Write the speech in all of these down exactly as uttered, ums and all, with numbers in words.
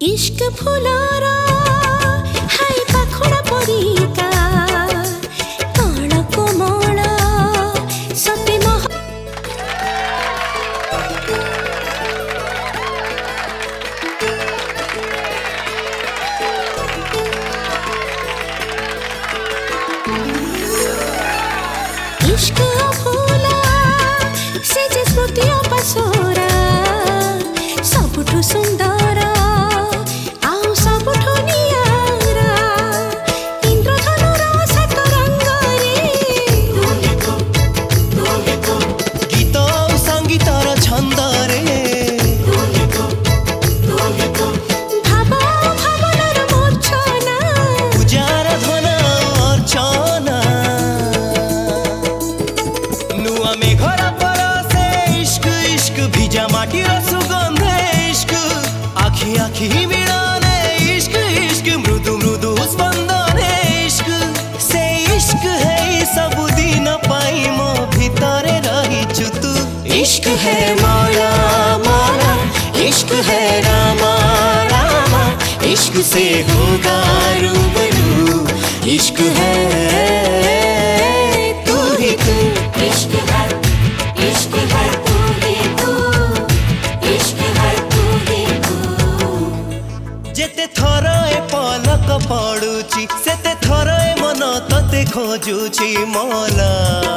इश्क फुलारा हाय पाखुड़ा परिका कण कोमल सते मह इश्क फूला से जे स्मृति पसोरा सबुठु सुंदर आखि आखि मिलाने इश्क इश्क मृदु मृदु स्पंदने इश्क से इश्क है सब दिन पाई मो भितरे रही तू इश्क है मौला मौला इश्क है रामा रामा इश्क से होगा रूबरू इश्क है तू ही तू इश्क है इश्क है तू ही तू इश्क है तू ही जेते थर ए पलक पड़ुची सेते थर ए मन तते खोजुची मौला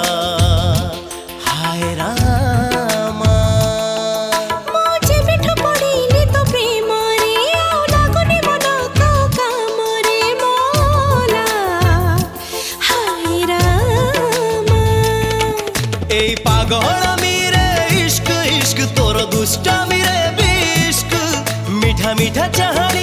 हाय रामा मुझे बिठ पड़िले तो प्रेम रे आउ लागुनी मन तो काम रे मौला हाय रामा एई पागल मेरे इश्क इश्क तोर दुष्ट मेरे बिश्क मीठा मीठा चाहनी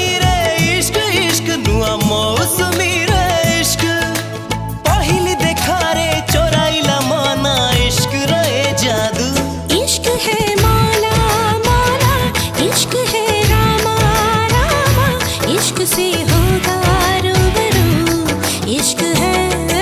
मौसमी रे इश्क पहली देखा रे चोराइला मना इश्क रे जादू इश्क है मौला मौला इश्क है रामा रामा इश्क से होगा रूबरू इश्क है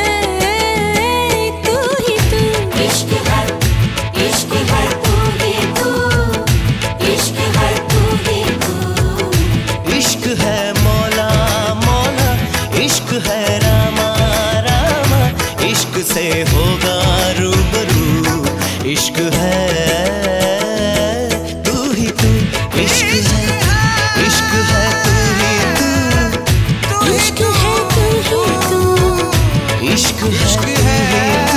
तू ही तू इश्क है इश्क है तू ही तू इश्क है तू ही तू इश्क है मौला इश्क है रामा रामा इश्क से होगा रूबरू इश्क है तू ही तू इश्क है इश्क है तू ही तू इश्क है तू ही तू इश्क है तू ही